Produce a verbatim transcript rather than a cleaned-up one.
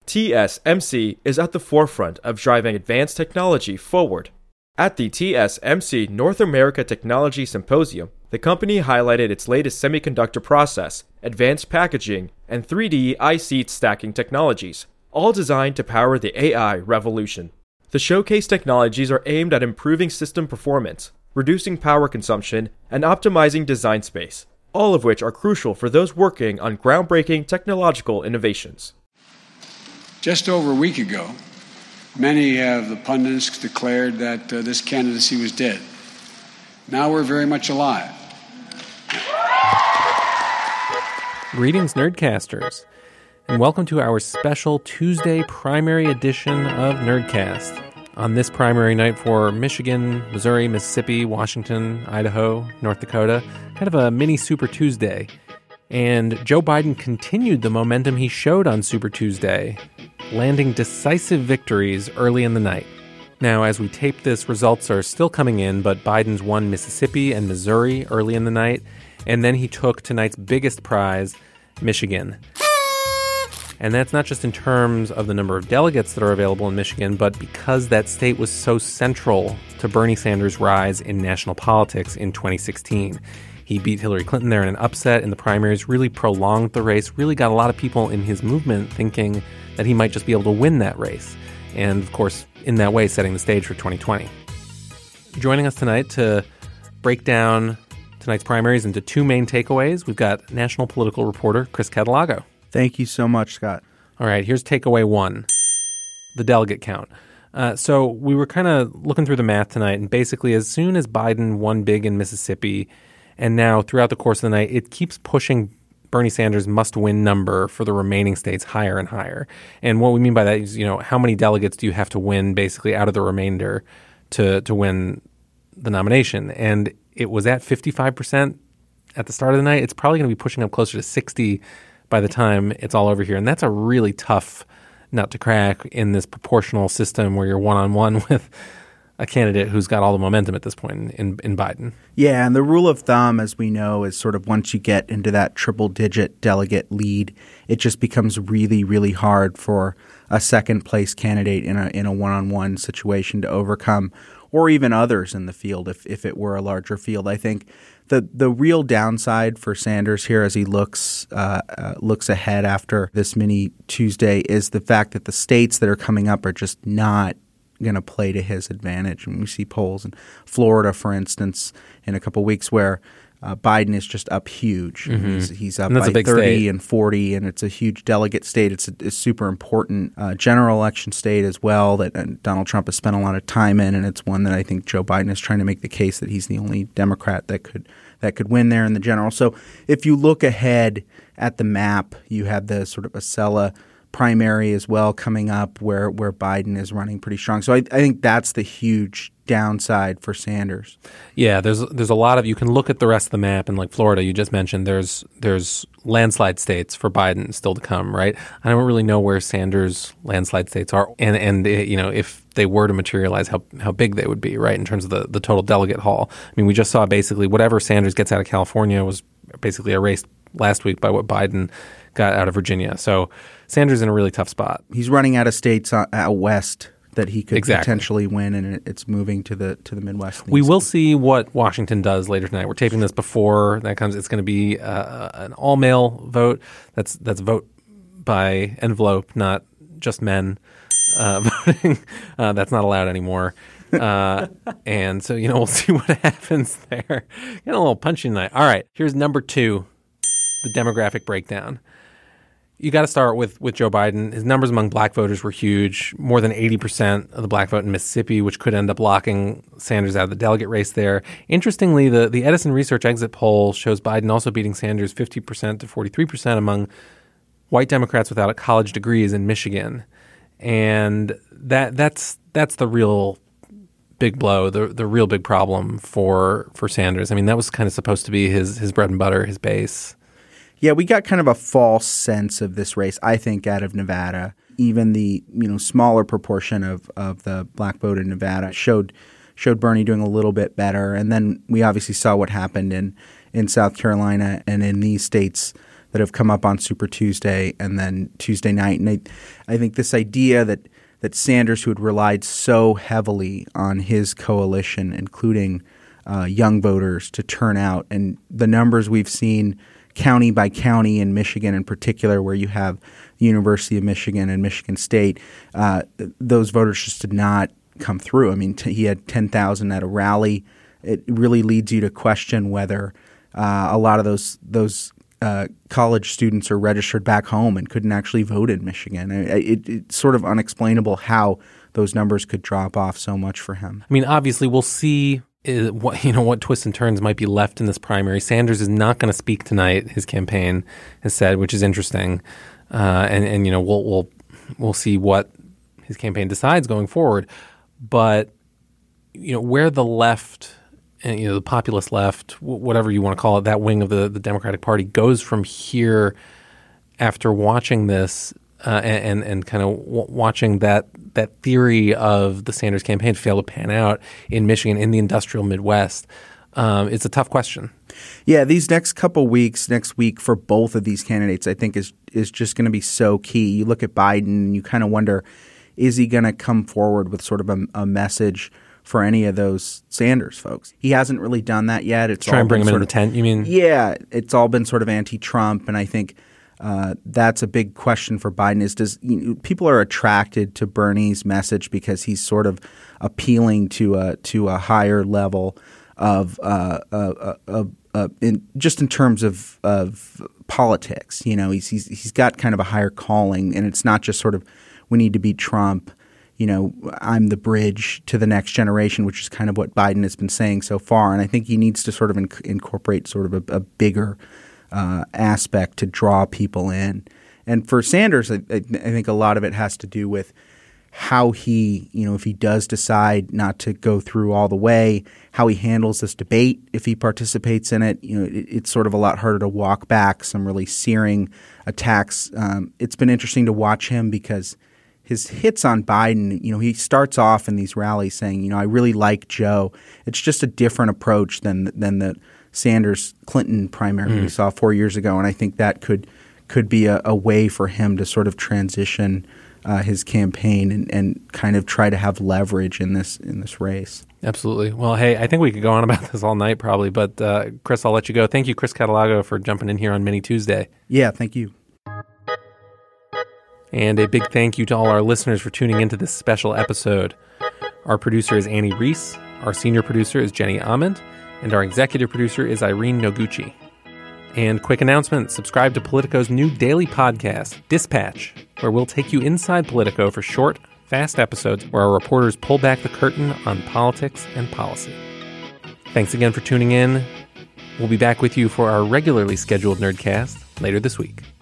T S M C is at the forefront of driving advanced technology forward. At the T S M C North America Technology Symposium, the company highlighted its latest semiconductor process, advanced packaging, and three D I-seat stacking technologies, all designed to power the A I revolution. The showcase technologies are aimed at improving system performance, reducing power consumption, and optimizing design space, all of which are crucial for those working on groundbreaking technological innovations. Just over a week ago, many of the pundits declared that uh, this candidacy was dead. Now we're very much alive. Greetings, Nerdcasters, and welcome to our special Tuesday primary edition of Nerdcast. On this primary night for Michigan, Missouri, Mississippi, Washington, Idaho, North Dakota, kind of a mini Super Tuesday. And Joe Biden continued the momentum he showed on Super Tuesday, landing decisive victories early in the night. Now, as we tape this, results are still coming in, but Biden's won Mississippi and Missouri early in the night, and then he took tonight's biggest prize, Michigan. And that's not just in terms of the number of delegates that are available in Michigan, but because that state was so central to Bernie Sanders' rise in national politics in twenty sixteen. He beat Hillary Clinton there in an upset in the primaries, really prolonged the race, really got a lot of people in his movement thinking that he might just be able to win that race. And, of course, in that way, setting the stage for twenty twenty. Joining us tonight to break down tonight's primaries into two main takeaways, we've got national political reporter Chris Catalogo. Thank you so much, Scott. All right, here's takeaway one, the delegate count. Uh, so we were kind of looking through the math tonight, and basically as soon as Biden won big in Mississippi, and now throughout the course of the night, it keeps pushing Bernie Sanders' must-win number for the remaining states higher and higher. And what we mean by that is, you know, how many delegates do you have to win basically out of the remainder to to win the nomination? And it was at fifty-five percent at the start of the night. It's probably going to be pushing up closer to sixty by the time it's all over here. And that's a really tough nut to crack in this proportional system where you're one-on-one with a candidate who's got all the momentum at this point in, in Biden. Yeah, and the rule of thumb, as we know, is sort of once you get into that triple-digit delegate lead, it just becomes really, really hard for a second-place candidate in a in a one-on-one situation to overcome, or even others in the field if, if it were a larger field. I think the the real downside for Sanders here as he looks uh, uh, looks ahead after this mini Tuesday is the fact that the states that are coming up are just not going to play to his advantage. And we see polls in Florida, for instance, in a couple of weeks where uh, Biden is just up huge. Mm-hmm. He's, he's up by by thirty state. and forty, and it's a huge delegate state. It's a, a super important uh, general election state as well that uh, Donald Trump has spent a lot of time in, and it's one that I think Joe Biden is trying to make the case that he's the only Democrat that could that could win there in the general. So if you look ahead at the map, you have the sort of Acela primary as well coming up where, where Biden is running pretty strong. So I, I think that's the huge downside for Sanders. Yeah, there's there's a lot of, you can look at the rest of the map, and like Florida, you just mentioned, there's there's landslide states for Biden still to come, right? I don't really know where Sanders' landslide states are, and, and you know, if they were to materialize, how how big they would be, right, in terms of the, the total delegate haul. I mean, we just saw basically whatever Sanders gets out of California was basically erased last week by what Biden got out of Virginia. So Sanders in a really tough spot. He's running out of states out west that he could exactly. potentially win, and it's moving to the to the Midwest. We will see what Washington does later tonight. We're taping this before that comes. It's going to be uh, an all-mail vote. That's that's vote by envelope, not just men uh, voting. Uh, that's not allowed anymore. Uh, and so, you know, we'll see what happens there. Getting a little punchy tonight. All right, here's number two, the demographic breakdown. You got to start with, with Joe Biden. His numbers among black voters were huge, more than eighty percent of the black vote in Mississippi, which could end up locking Sanders out of the delegate race there. Interestingly, the, the Edison Research exit poll shows Biden also beating Sanders fifty percent to forty-three percent among white Democrats without college degrees in Michigan. And that that's that's the real big blow, the the real big problem for for Sanders. I mean, that was kind of supposed to be his his bread and butter, his base. Yeah, we got kind of a false sense of this race, I think, out of Nevada. Even the you know smaller proportion of, of the black vote in Nevada showed showed Bernie doing a little bit better. And then we obviously saw what happened in, in South Carolina and in these states that have come up on Super Tuesday and then Tuesday night. And I, I think this idea that that Sanders, who had relied so heavily on his coalition, including uh, young voters, to turn out, and the numbers we've seen county by county in Michigan in particular, where you have the University of Michigan and Michigan State, uh, those voters just did not come through. I mean, t- he had ten thousand at a rally. It really leads you to question whether uh, a lot of those those uh, college students are registered back home and couldn't actually vote in Michigan. It, it, it's sort of unexplainable how those numbers could drop off so much for him. I mean, obviously, we'll see uh, what you know what twists and turns might be left in this primary. Sanders is not going to speak tonight, his campaign has said, which is interesting. Uh, and, and you know, we'll we'll we'll see what his campaign decides going forward. But you know, where the left and you know the populist left, whatever you want to call it, that wing of the, the Democratic Party goes from here after watching this uh, and, and and kind of w- watching that that theory of the Sanders campaign fail to pan out in Michigan, in the industrial Midwest. Um, it's a tough question. Yeah, these next couple weeks, next week for both of these candidates, I think is is just going to be so key. You look at Biden and you kind of wonder, is he going to come forward with sort of a, a message for any of those Sanders folks? He hasn't really done that yet. It's try and bring him in of, the tent, you mean? Yeah, it's all been sort of anti-Trump, and I think uh, that's a big question for Biden. Is does you know, people are attracted to Bernie's message because he's sort of appealing to a to a higher level of uh, uh, uh, uh, in just in terms of of politics. You know, he's he's he's got kind of a higher calling, and it's not just sort of we need to beat Trump. You know, I'm the bridge to the next generation, which is kind of what Biden has been saying so far. And I think he needs to sort of inc- incorporate sort of a, a bigger uh, aspect to draw people in. And for Sanders, I, I think a lot of it has to do with how he, you know, if he does decide not to go through all the way, how he handles this debate if he participates in it. You know, it, it's sort of a lot harder to walk back some really searing attacks. Um, it's been interesting to watch him because his hits on Biden, you know, he starts off in these rallies saying, you know, I really like Joe. It's just a different approach than than the Sanders-Clinton primary mm. we saw four years ago. And I think that could could be a, a way for him to sort of transition uh, his campaign and, and kind of try to have leverage in this in this race. Absolutely. Well, hey, I think we could go on about this all night probably. But, uh, Chris, I'll let you go. Thank you, Chris Catalogo, for jumping in here on Mini Tuesday. Yeah, thank you. And a big thank you to all our listeners for tuning into this special episode. Our producer is Annie Reese, our senior producer is Jenny Ament, and our executive producer is Irene Noguchi. And quick announcement, subscribe to Politico's new daily podcast, Dispatch, where we'll take you inside Politico for short, fast episodes where our reporters pull back the curtain on politics and policy. Thanks again for tuning in. We'll be back with you for our regularly scheduled Nerdcast later this week.